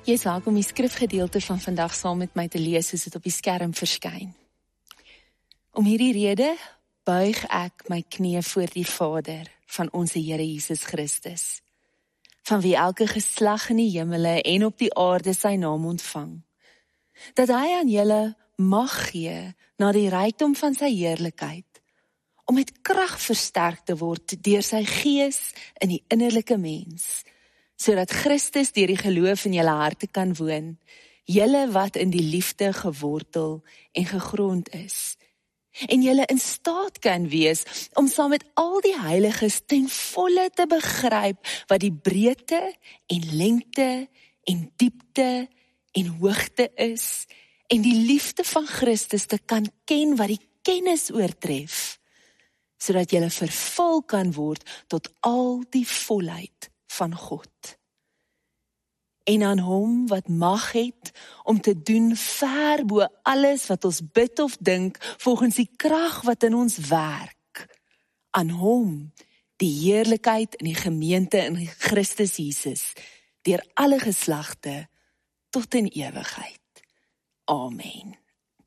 Jy is welkom om die skrifgedeelte van vandag saam met my te lees soos dit op die skerm verskyn. Om hierdie rede buig ek my knie voor die Vader van ons Here Jesus Christus, van wie elke geslag in die hemele en op die aarde sy naam ontvang, dat hy aan julle mag gee na die rykdom van sy heerlikheid, om met krag versterk te word deur sy gees in die innerlike mens, sodat Christus deur die geloof in julle harte kan woon, julle wat in die liefde gewortel en gegrond is, en julle in staat kan wees om saam met al die heiliges ten volle te begryp wat die breedte en lengte en diepte en hoogte is, en die liefde van Christus te kan ken wat die kennis oortref, sodat julle vervul kan word tot al die volheid van God. En aan hom wat mag het om te doen ver bo alles wat ons bid of dink, volgens die krag wat in ons werk. Aan hom die heerlikheid in die gemeente in Christus Jesus, deur alle geslagte tot in ewigheid. Amen.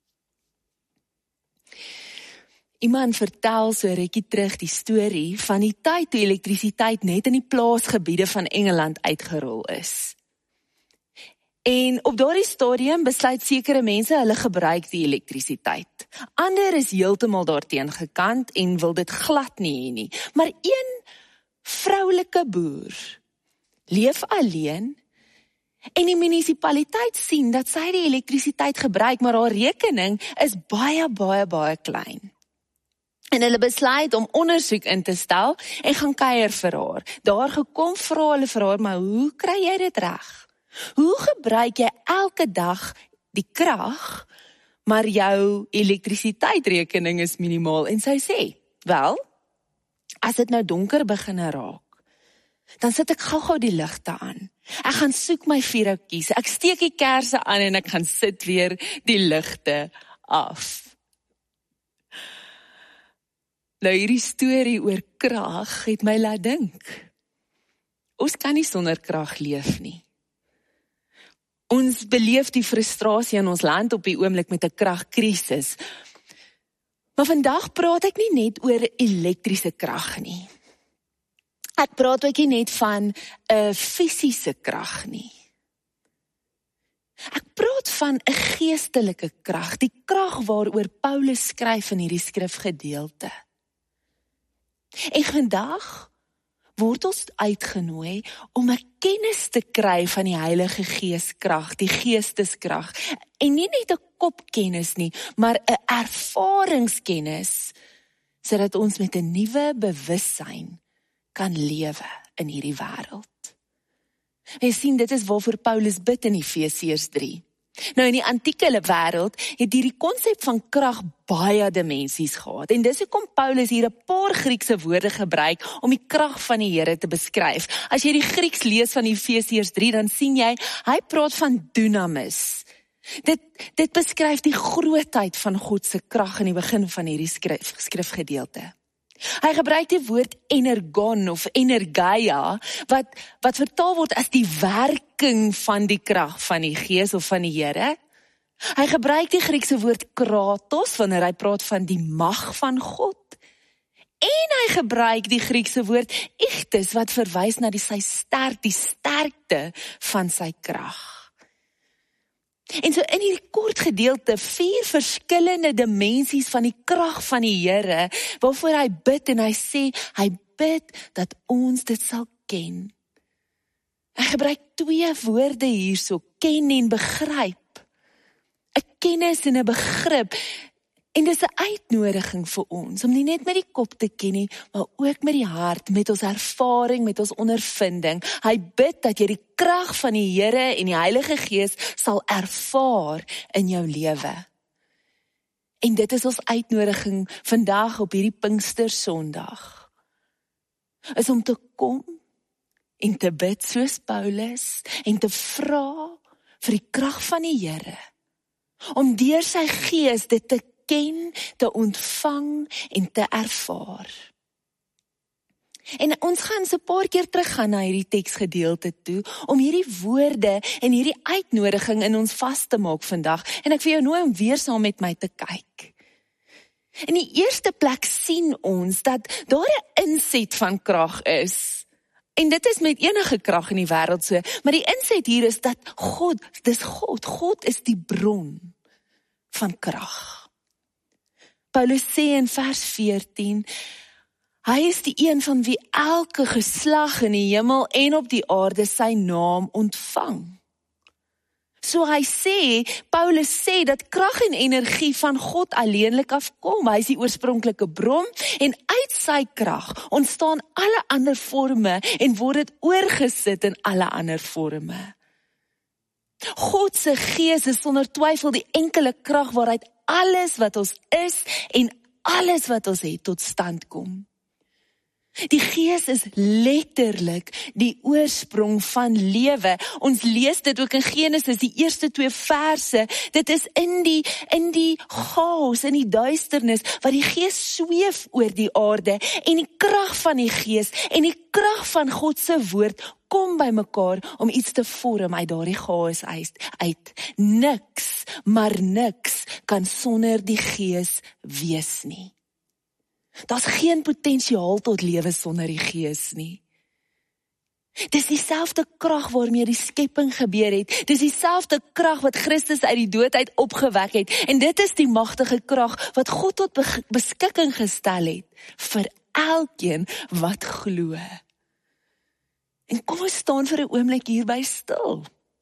Iemand vertel so rukkie terug die storie van die tyd toe elektrisiteit net in die plaasgebiede van Engeland uitgerol is. En op daardie stadium besluit sekere mense hulle gebruik die elektrisiteit. Ander is heeltemal daarteen gekant en wil dit glad nie hê nie. Maar een vroulike boer leef alleen en die munisipaliteit sien dat sy die elektrisiteit gebruik, maar haar rekening is baie klein. En hulle besluit om ondersoek in te stel en gaan kuier vir haar. Daar gekom vra hulle vir haar, maar hoe kry jy dit reg? Hoe gebruik jy elke dag die krag, maar jou elektrisiteitsrekening is minimaal? En sy sê, wel, as dit nou donker begin raak, dan sit ek gou die ligte aan. Ek gaan soek my vuurhoutjies, ek steek die kersse aan en ek gaan sit weer die ligte af. Nou hierdie storie oor krag het my laat dink. Ons kan nie sonder krag leef nie. Ons beleef die frustrasie in ons land op die oomblik met 'n kragkrisis. Maar vandag praat ek nie net oor elektriese krag nie. Ek praat ook nie net van 'n fisiese krag nie. Ek praat van 'n geestelike krag, die krag waaroor Paulus skryf in hierdie skrifgedeelte. En vandag word ons uitgenooi om 'n kennis te kry van die Heilige Geeskrag, die geesteskrag. En nie net 'n kopkennis nie, maar 'n ervaringskennis, sodat ons met 'n nuwe bewussyn kan lewe in hierdie wêreld. Jy sien, dit is waarvoor Paulus bid in Efesiërs 3. Nou in die antieke wêreld het hierdie konsep van krag baie dimensies gehad. En dis hoekom Paulus hier 'n paar Griekse woorde gebruik om die krag van die Here te beskryf. As jy die Grieks lees van Efesiërs 3, dan sien jy, hy praat van dunamis. Dit beskryf die grootheid van God se krag in die begin van hierdie skrifgedeelte. Hy gebruik die woord energon of energia, wat vertaal word as die werking van die krag van die Gees of van die Here. Hy gebruik die Griekse woord kratos, wanneer hy praat van die mag van God. En hy gebruik die Griekse woord ichthys, wat verwys na die sterkte van sy krag. En so in hierdie kort gedeelte 4 verskillende dimensies van die krag van die Here, waarvoor hy bid en hy sê, hy bid dat ons dit sal ken. Hy gebruik 2 woorde hierso, ken en begryp. 'n Kennis en 'n begrip. En dis 'n uitnodiging vir ons, om nie net met die kop te ken nie, maar ook met die hart, met ons ervaring, met ons ondervinding. Hy bid dat jy die krag van die Here en die Heilige Gees sal ervaar in jou lewe. En dit is ons uitnodiging vandag op hierdie Pinkstersondag. Is om te kom en te bid soos Paulus en te vra vir die krag van die Here. Om deur sy Gees dit te ken, te ontvang en te ervaar. En ons gaan so 'n paar keer teruggaan na hierdie teksgedeelte toe, om hierdie woorde en hierdie uitnodiging in ons vas te maak vandag. En ek wil jou nooi om weer saam met my te kyk. In die eerste plek sien ons dat daar 'n inset van krag is. En dit is met enige krag in die wêreld so. Maar die inset hier is dat God is die bron van krag. Paulus sê in vers 14, hy is die een van wie elke geslag in die hemel en op die aarde sy naam ontvang. So Paulus sê dat krag en energie van God alleenlik afkom. Hy is die oorspronklike bron en uit sy krag ontstaan alle ander forme en word dit oorgesit in alle ander forme. God se gees is sonder twyfel die enkele krag waaruit alles wat ons is en alles wat ons het tot stand kom. Die gees is letterlik die oorsprong van lewe. Ons lees dit ook in Genesis, die eerste 2 verse. Dit is in die chaos, in die duisternis, waar die gees sweef oor die aarde en die krag van die gees en die krag van God se woord kom by mekaar om iets te vorm uit daardie chaos uit. Niks, maar niks kan sonder die gees wees nie. Daar's geen potensiaal tot lewe sonder die gees nie. Dis dieselfde krag waarmee die skepping gebeur het. Dis dieselfde krag wat Christus uit die dood uit opgewek het. En dit is die magtige krag wat God tot beskikking gestel het vir elkeen wat glo. En kom ons staan vir 'n oomblik hierby stil.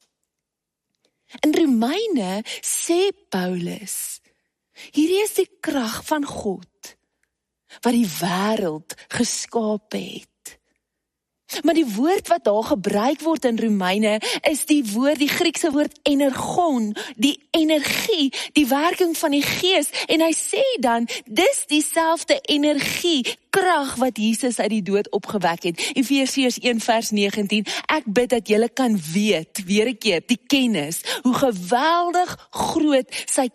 In Romeine sê Paulus, hierdie is die krag van God wat die wêreld geskape het. Maar die woord wat daar gebruik word in Romeine is die Griekse woord energon, die energie, die werking van die gees. En hy sê dan, dis dieselfde energie, krag wat Jesus uit die dood opgewek het. Efesiërs 1 vers 19, ek bid dat julle kan weet, weer 'n keer, die kennis, hoe geweldig groot sy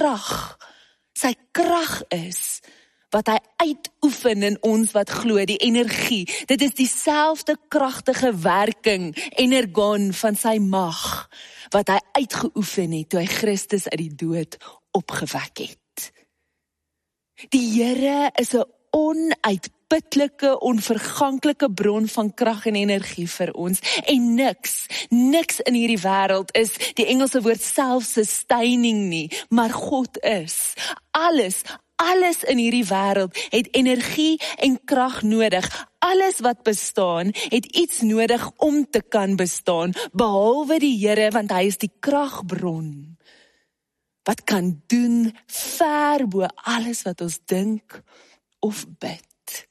krag is, wat hy uitoefen in ons wat glo, die energie. Dit is dieselfde kragtige werking, energon van sy mag, wat hy uitgeoefen het, toe hy Christus uit die dood opgewek het. Die Here is 'n onuitputlike, onverganklike bron van krag en energie vir ons. En niks in hierdie wêreld is die Engelse woord self-sustaining nie, maar God is. Alles in hierdie wêreld het energie en krag nodig. Alles wat bestaan, het iets nodig om te kan bestaan, behalwe die Here, want hy is die kragbron. Wat kan doen ver bo alles wat ons dink of bid.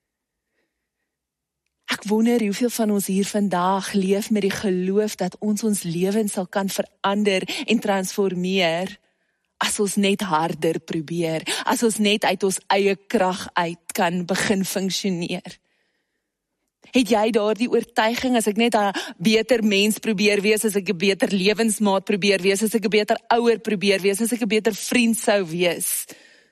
Ek wonder hoeveel van ons hier vandag leef met die geloof dat ons lewens sal kan verander en transformeer, as ons net harder probeer, as ons net uit ons eie krag uit kan begin funksioneer. Het jy daardie oortuiging, as ek net 'n beter mens probeer wees, as ek 'n beter lewensmaat probeer wees, as ek 'n beter ouer probeer wees, as ek 'n beter vriend sou wees?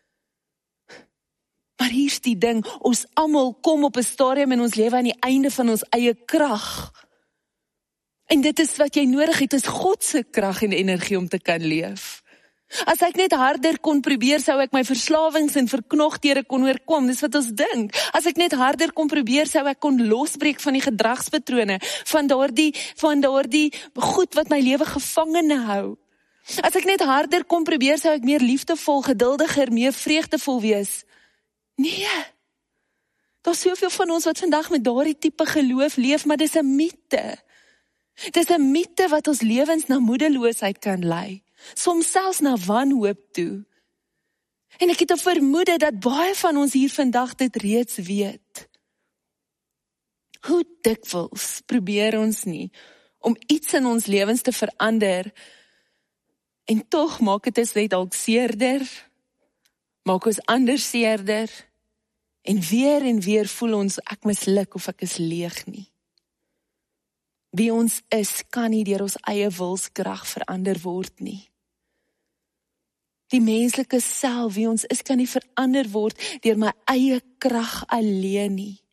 Maar hier's die ding, ons almal kom op 'n stadium in ons lewe aan die einde van ons eie krag. En dit is wat jy nodig het, is God se krag en energie om te kan leef. As ek net harder kon probeer, sou ek my verslawings en verknogthede kon oorkom. Dis wat ons dink. As ek net harder kon probeer, sou ek kon losbreek van die gedragspatrone, van daardie goed wat my lewe gevangene hou. As ek net harder kon probeer, sou ek meer liefdevol, geduldiger, meer vreugdevol wees. Nee. Daar's soveel van ons wat vandag met daardie tipe geloof leef, maar dis 'n mite. Dis 'n mite wat ons lewens na moedeloosheid kan lei. Soms selfs na wanhoop toe. En ek het 'n vermoede dat baie van ons hier vandag dit reeds weet. Hoe dikwels probeer ons nie om iets in ons lewens te verander, en tog maak dit ons net dalk seerder, maak ons anders seerder, en weer voel ons ek misluk of ek is leeg nie. Wie ons is, kan nie deur ons eie wilskrag verander word nie. Die menslike self, wie ons is, kan nie verander word deur my eie krag alleen nie.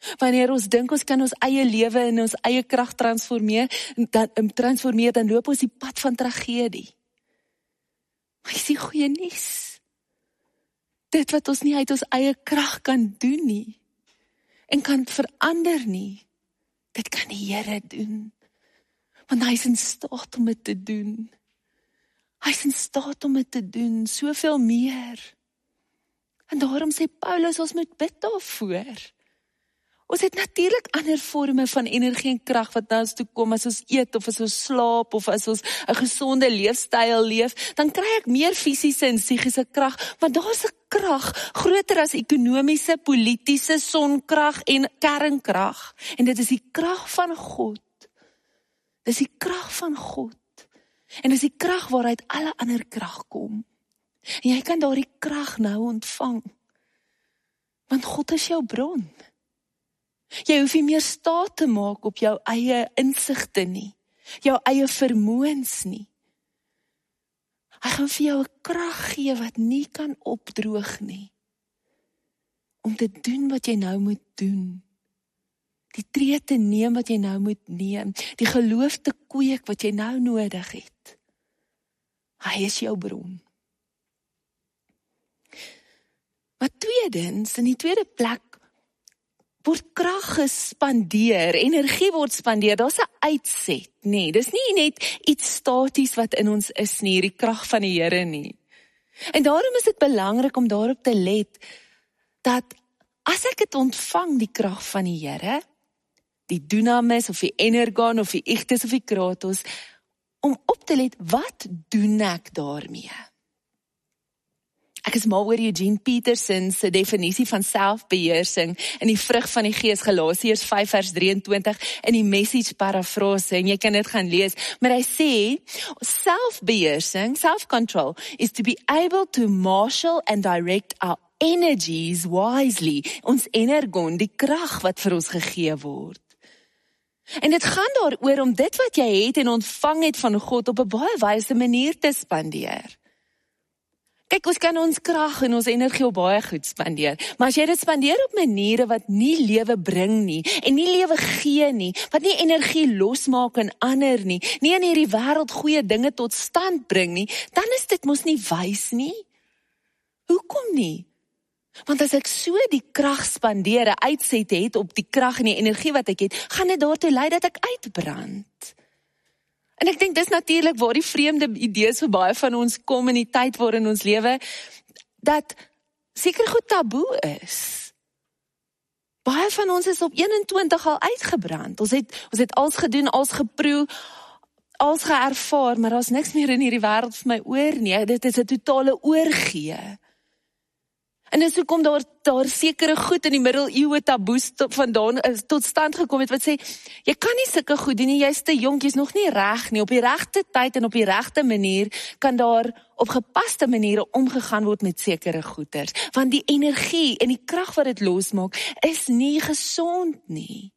Wanneer ons dink ons kan ons eie lewe in ons eie krag transformeer, dan loop ons die pad van tragedie. Maar is die goeie nuus. Dit wat ons nie uit ons eie krag kan doen nie, en kan verander nie, dit kan die Here doen. Want hy is in staat om dit te doen. Hy is in staat om dit te doen, soveel meer. En daarom sê Paulus, ons moet bid daarvoor. Ons het natuurlik ander vorme van energie en krag wat na ons toe kom as ons eet of as ons slaap of as ons 'n gesonde leefstyl leef, dan kry ek meer fisiese en psigiese krag, want daar's 'n krag groter as ekonomiese, politiese, sonkrag en kernkrag. En dit is die krag van God. Dis die krag van God. En dis die krag waaruit alle ander krag kom. En jy kan daardie krag nou ontvang. Want God is jou bron. Jy hoef nie meer staat te maak op jou eie insigte nie, jou eie vermoëns nie. Hy gaan vir jou 'n krag gee wat nie kan opdroog nie, om te doen wat jy nou moet doen. Die tree te neem wat jy nou moet neem, die geloof te kweek wat jy nou nodig het. Hy is jou bron. Maar tweedens, in die tweede plek, word krag gespandeer, energie word spandeer, daar's 'n uitset, nee, dis nie net iets staties wat in ons is nie, die krag van die Here nie. En daarom is dit belangrik om daarop te let, dat as ek dit ontvang, die krag van die Here, die dunamis, of die energon, of die ichthys, of die kratos, om op te let, wat doen ek daarmee? Ek is mal oor Eugene Peterson se definisie van selfbeheersing in die vrug van die Gees, Galasiërs 5 vers 23, in die Message parafrase, en jy kan dit gaan lees, maar hy sê, selfbeheersing, self-control, is to be able to marshal and direct our energies wisely, ons energon, die krag wat vir ons gegee word. En dit gaan daaroor om dit wat jy het en ontvang het van God op 'n baie wyse manier te spandeer. Kyk, ons kan ons krag en ons energie op baie goed spandeer, maar as jy dit spandeer op maniere wat nie lewe bring nie, en nie lewe gee nie, wat nie energie losmaak in ander nie, nie in hierdie wêreld goeie dinge tot stand bring nie, dan is dit mos nie wys nie. Hoekom nie? Want as ek so die krag spandeer, 'n uitset het op die krag en die energie wat ek het, gaan dit daartoe lei dat ek uitbrand. En ek dink dis natuurlik waar die vreemde idees vir baie van ons kom in die tyd waarin ons lewe, dat seker goed taboe is. Baie van ons is op 21 al uitgebrand. Ons het alles gedoen, alles geproe, alles geervaar, maar daar's niks meer in hierdie wêreld vir my oor nie. Dit is 'n totale oorgee. En dis hoekom daar sekere goed in die middeleeue taboes vandaan tot stand gekom het, wat sê, jy kan nie sulke goed doen nie, jy's te jonk, jy's nog nie reg nie, op die regte tyd en op die regte manier, kan daar op gepaste maniere omgegaan word met sekere goeders, want die energie en die krag wat dit losmaak, is nie gesond nie.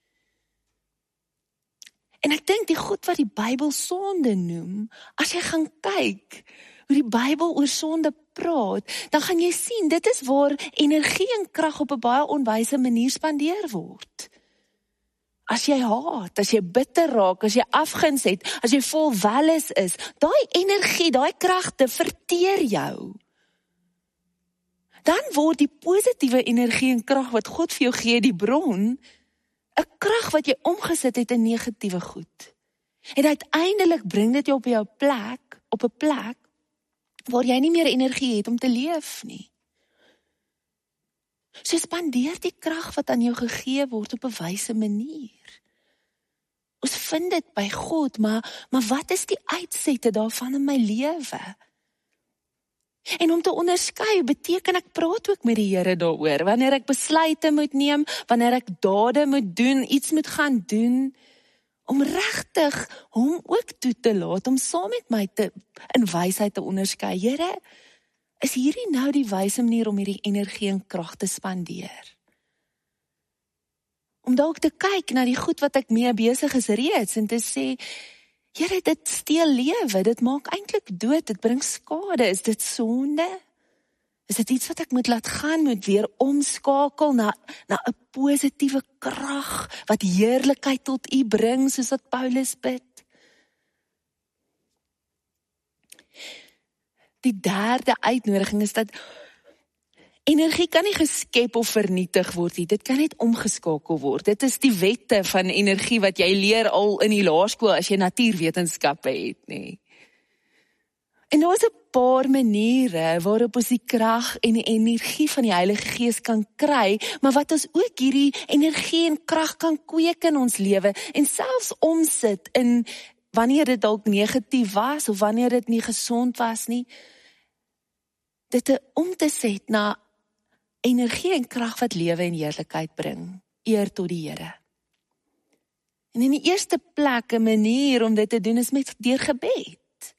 En ek dink die goed wat die Bybel sonde noem, as jy gaan kyk, hoe die Bybel oor sonde praat, dan gaan jy sien, dit is waar energie en krag op 'n baie onwyse manier spandeer word. As jy haat, as jy bitter raak, as jy afguns het, as jy vol welis is, daai energie, daai kragte verteer jou. Dan word die positiewe energie en krag wat God vir jou gee, die bron, 'n krag wat jy omgesit het in negatiewe goed. En uiteindelik bring dit jou op 'n plek, waar jy nie meer energie het om te leef nie. So spandeer die krag wat aan jou gegee word op 'n wyse manier. Ons vind dit by God, maar wat is die uitsette daarvan in my lewe? En om te onderskei, beteken ek praat ook met die Here daaroor, wanneer ek besluite moet neem, wanneer ek dade moet doen, iets moet gaan doen, om regtig hom ook toe te laat, om saam met my in wysheid te onderskei. Here, is hierdie nou die wyse manier om hierdie energie en krag te spandeer? Om dalk te kyk na die goed wat ek mee besig is reeds, en te sê, Here, dit steel lewe, dit maak eintlik dood, dit bring skade, is dit sonde? Is dit iets wat ek moet laat gaan, moet weer omskakel na 'n positiewe krag, wat heerlikheid tot U bring, soos wat Paulus bid? Die derde uitnodiging is dat energie kan nie geskep of vernietig word nie, dit kan net omgeskakel word. Dit is die wette van energie wat jy leer al in die laerskool as jy natuurwetenskappe het, nie. En daar is 'n paar maniere waarop ons die krag en die energie van die Heilige Gees kan kry, maar wat ons ook hierdie energie en krag kan kweek in ons lewe en selfs omsit in wanneer dit dalk negatief was of wanneer dit nie gesond was nie, dit om te set na energie en krag wat lewe en heerlikheid bring, eer tot die Here. En in die eerste plek 'n manier om dit te doen is deur gebed.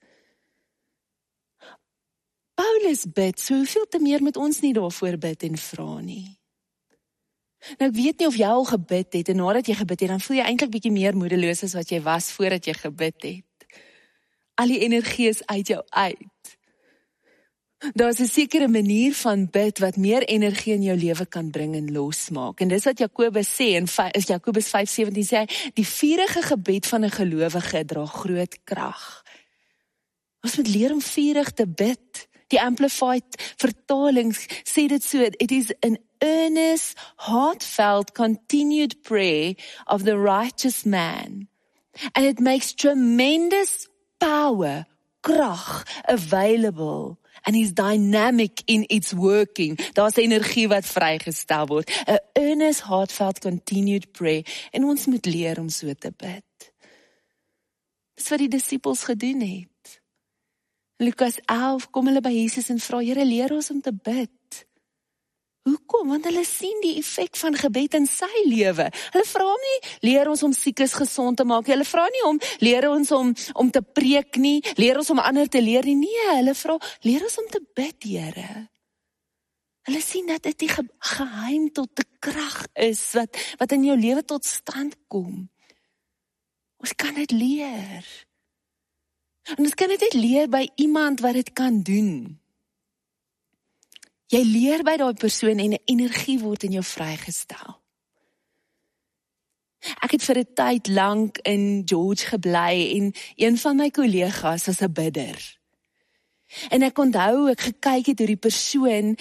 Paulus bid, so hoeveel te meer moet ons nie daarvoor bid en vra nie. Nou ek weet nie of jy al gebid het, en nadat jy gebid het, dan voel jy eintlik bietjie meer moedeloos as wat jy was voordat jy gebid het. Al die energie is uit jou uit. Daar is 'n sekere manier van bid wat meer energie in jou lewe kan bring en losmaak. En dis wat Jakobus sê, in Jakobus 5:17 sê hy, die vurige gebed van 'n gelowige dra groot krag. Ons moet leer om vurig te bid. Die Amplified vertaling sê dit so, it is an earnest, heartfelt, continued prayer of the righteous man. And it makes tremendous power, krag, available. And is dynamic in its working. Daar's energie wat vrygestel word. A earnest, heartfelt, continued prayer. En ons moet leer om so te bid. Dis wat die disippels gedoen het. Lukas 11, kom hulle by Jesus en vra, Here, leer ons om te bid. Hoekom? Want hulle sien die effek van gebed in sy lewe. Hulle vra hom nie, leer ons om siekes gesond te maak. Hulle vra nie om, leer ons om te preek nie, leer ons om ander te leer nie. Nee, hulle vra, leer ons om te bid, Here. Hulle sien dat dit die geheim tot die krag is, wat in jou lewe tot stand kom. Ons kan dit leer. En ons kan dit net leer by iemand wat dit kan doen. Jy leer by daai persoon en 'n energie word in jou vrygestel. Ek het vir 'n tyd lank in George gebly en een van my kollegas was 'n bidder. En ek onthou ek gekyk het hoe die persoon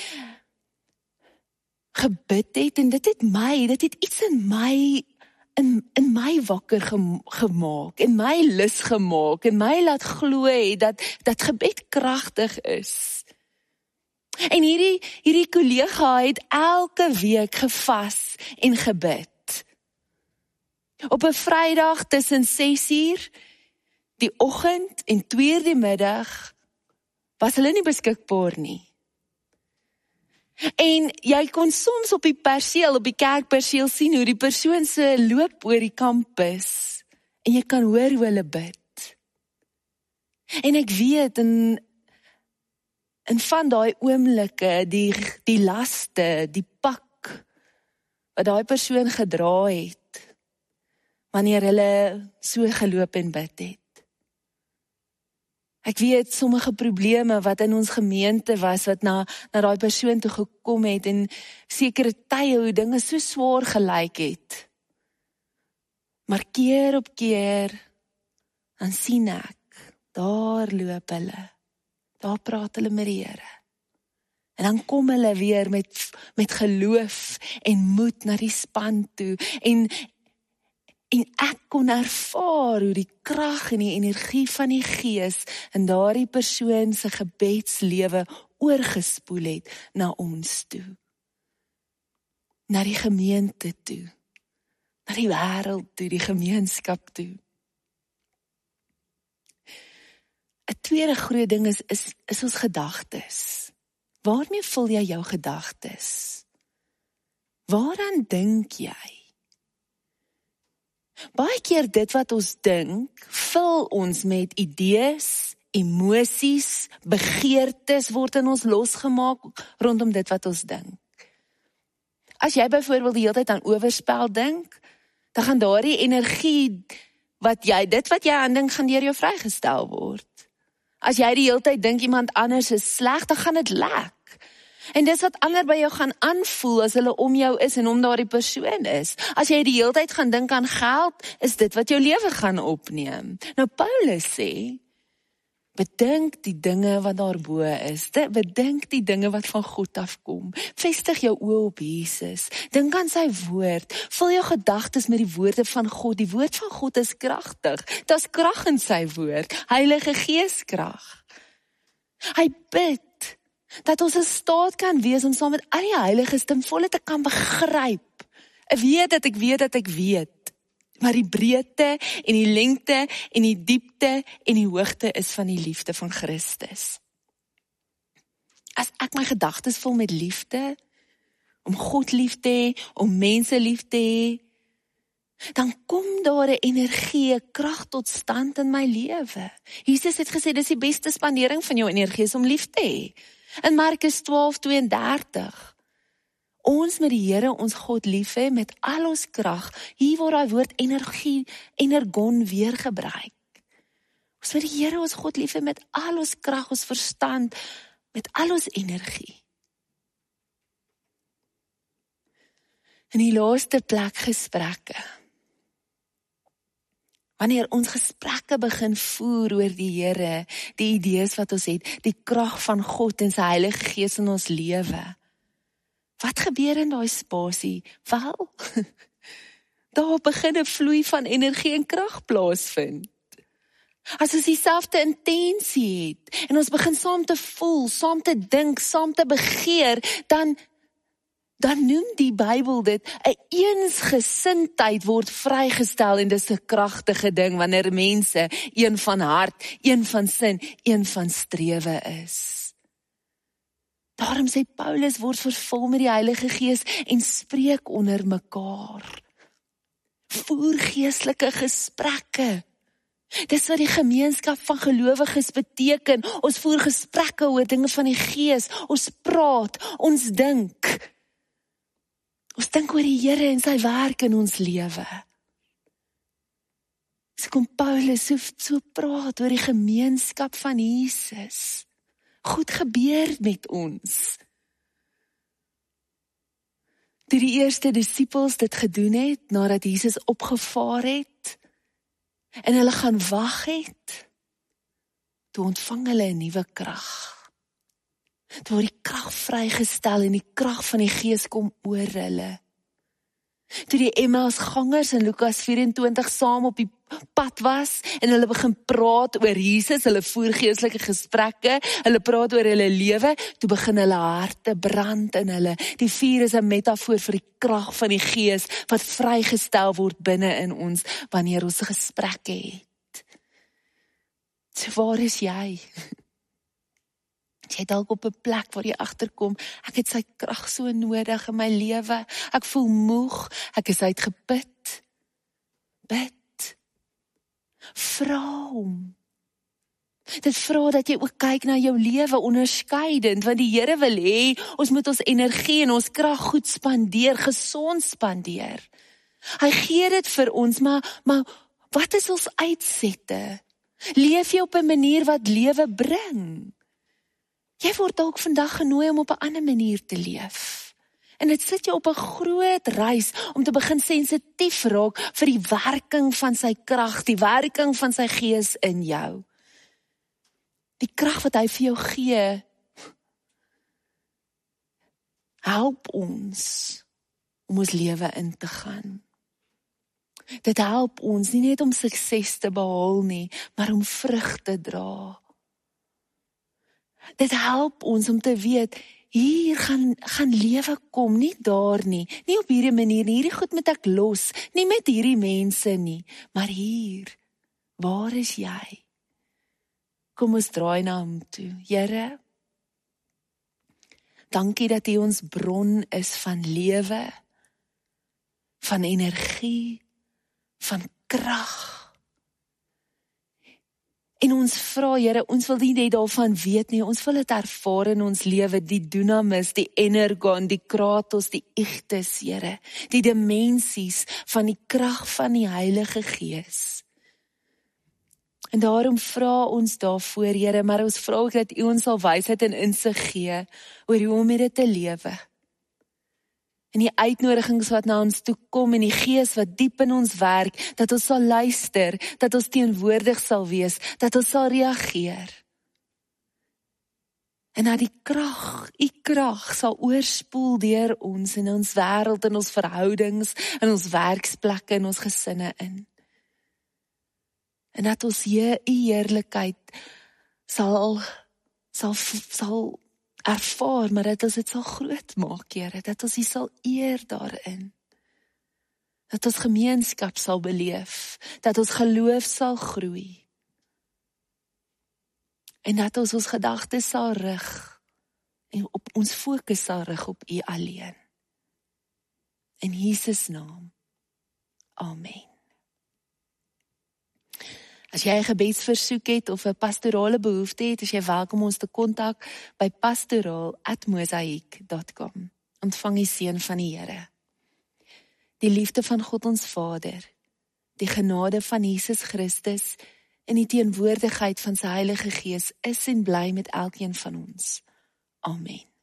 gebid het en dit het iets in my wakker gemaak, en my lus gemaak, en my laat glo het dat gebed kragtig is. En hierdie kollega het elke week gevas en gebid. Op 'n Vrydag tussen 6:00 die oggend en 2:00 die middag was hulle nie beskikbaar nie. En jy kon soms op die kerkperseel sien hoe die persoon se loop oor die kampus en jy kan hoor hoe hulle bid. En ek weet in van daai oomblikke, die laste, die pak wat daai persoon gedra het wanneer hulle so geloop en bid het. Ek weet sommige probleme wat in ons gemeente was, wat na daai persoon toe gekom het, en sekere tye hoe dinge so swaar gelyk het. Maar keer op keer, dan sien ek, daar loop hulle, daar praat hulle met die Here. En dan kom hulle weer met geloof en moed na die span toe, en ek kon ervaar hoe die krag en die energie van die Gees in daardie persoon se gebedslewe oorgespoel het na ons toe. Na die gemeente toe. Na die wêreld toe, die gemeenskap toe. 'n tweede groot ding is ons gedagtes. Waarmee vul jy jou gedagtes? Waaraan dink jy? Baie keer dit wat ons dink, vul ons met idees, emosies, begeertes word in ons losgemaak rondom dit wat ons dink. As jy byvoorbeeld die hele tyd aan oorspel dink, dan gaan daardie energie dit wat jy aan dink, gaan deur jou vrygestel word. As jy die hele tyd dink iemand anders is sleg, dan gaan dit lek. En dis wat ander by jou gaan aanvoel as hulle om jou is en om daardie persoon is. As jy die hele tyd gaan dink aan geld, is dit wat jou lewe gaan opneem. Nou Paulus sê, bedink die dinge wat daarbo is. Bedink die dinge wat van God afkom. Vestig jou oë op Jesus. Dink aan sy woord. Vul jou gedagtes met die woorde van God. Die woord van God is kragtig. Daar's krag in sy woord. Heilige Geeskrag. Hy bid dat ons in staat kan wees om saam met al die heiliges ten volle te kan begryp. Ek weet dat ek weet. Maar die breedte en die lengte en die diepte en die hoogte is van die liefde van Christus. As ek my gedagtes vul met liefde, om God lief te hê, om mense lief te hê, dan kom daar 'n energie, 'n krag tot stand in my lewe. Jesus het gesê, dis die beste spandering van jou energie is om lief te hê. In Markus 12:32, ons met die Here, ons God lief hê met al ons krag. Hier word daai woord energie, energon weer gebruik. Ons met die Here, ons God lief hê met al ons krag, ons verstand, met al ons energie. In die laaste plek gesprekke. Wanneer ons gesprekke begin voer oor die Here, die idees wat ons het, die krag van God en sy Heilige Gees in ons lewe. Wat gebeur in daai spasie? Wel, daar begin 'n vloei van energie en krag plaasvind. As ons dieselfde intensie het, en ons begin saam te voel, saam te dink, saam te begeer, dan noem die Bybel dit 'n eensgesindheid word vrygestel en dis 'n kragtige ding wanneer mense een van hart, een van sin, een van strewe is. Daarom sê Paulus word vervul met die Heilige Gees en spreek onder mekaar. Voer geestelike gesprekke. Dis wat die gemeenskap van gelowiges beteken. Ons voer gesprekke oor dinge van die Gees. Ons praat, ons dink. Ons dink oor die Here en sy werk in ons lewe. So kom Paulus so praat oor die gemeenskap van Jesus. Goed gebeur met ons. Toe die eerste disippels dit gedoen het, nadat Jesus opgevaar het, en hulle gaan wag het, toe ontvang hulle 'n nuwe krag. Toe word die krag vrygestel en die krag van die Gees kom oor hulle. Toe die Emmausgangers in Lukas 24 saam op die pad was en hulle begin praat oor Jesus, hulle voer geestelike gesprekke, hulle praat oor hulle lewe, toe begin hulle harte brand in hulle. Die vuur is 'n metafoor vir die krag van die Gees wat vrygestel word binne in ons wanneer ons gesprekke het. So waar is jy? Jy dalk op 'n plek waar jy agterkom, ek het sy krag so nodig in my lewe, ek voel moeg, ek is uitgeput. Bid. Vra hom. Dit vra dat jy ook kyk na jou lewe onderskeidend, want die Here wil hê, ons moet ons energie en ons krag goed spandeer, gesond spandeer. Hy gee dit vir ons, maar wat is ons uitsette? Leef jy op 'n manier wat lewe bring? Jy word dalk vandag genooi om op 'n ander manier te leef. En dit sit jou op 'n groot reis om te begin sensitief raak vir die werking van sy krag, die werking van sy Gees in jou. Die krag wat hy vir jou gee, help ons om ons lewe in te gaan. Dit help ons nie net om sukses te behaal nie, maar om vrug te dra. Dit help ons om te weet, hier gaan lewe kom, nie daar nie, nie op hierdie manier nie, hierdie goed moet ek los, nie met hierdie mense nie, maar hier, waar is jy? Kom ons draai na hom toe. Here, dankie dat U ons bron is van lewe, van energie, van krag. En ons vra, Here, ons wil nie net daarvan weet nie, ons wil dit ervaar in ons lewe, die dunamis, die energon, die kratos, die ichtes, Here, die dimensies van die krag van die Heilige Gees. En daarom vra ons daarvoor, Here, maar ons vra ook dat U ons sal wysheid en insig gee oor hoe om met dit te lewe. En die uitnodigings wat na ons toe kom en die Gees wat diep in ons werk, dat ons sal luister, dat ons teenwoordig sal wees, dat ons sal reageer. En dat die krag, U krag sal oorspoel deur ons in ons wêreld, in ons verhoudings, in ons werksplekke, in ons gesinne in. En dat ons U heerlikheid sal ervaar, maar dat ons dit sal groot maak, Here, dat ons U sal eer daarin. Dat ons gemeenskap sal beleef, dat ons geloof sal groei. En dat ons gedagtes sal rig, en op ons fokus sal rig op U alleen. In Jesus naam. Amen. As jy 'n gebedsversoek het of 'n pastorale behoefte het, is jy welkom ons te kontak by pastoraal@mosaïek.com. Ontvang die seën van die Here. Die liefde van God ons Vader, die genade van Jesus Christus en die teenwoordigheid van sy Heilige Gees is en bly met elkeen van ons. Amen.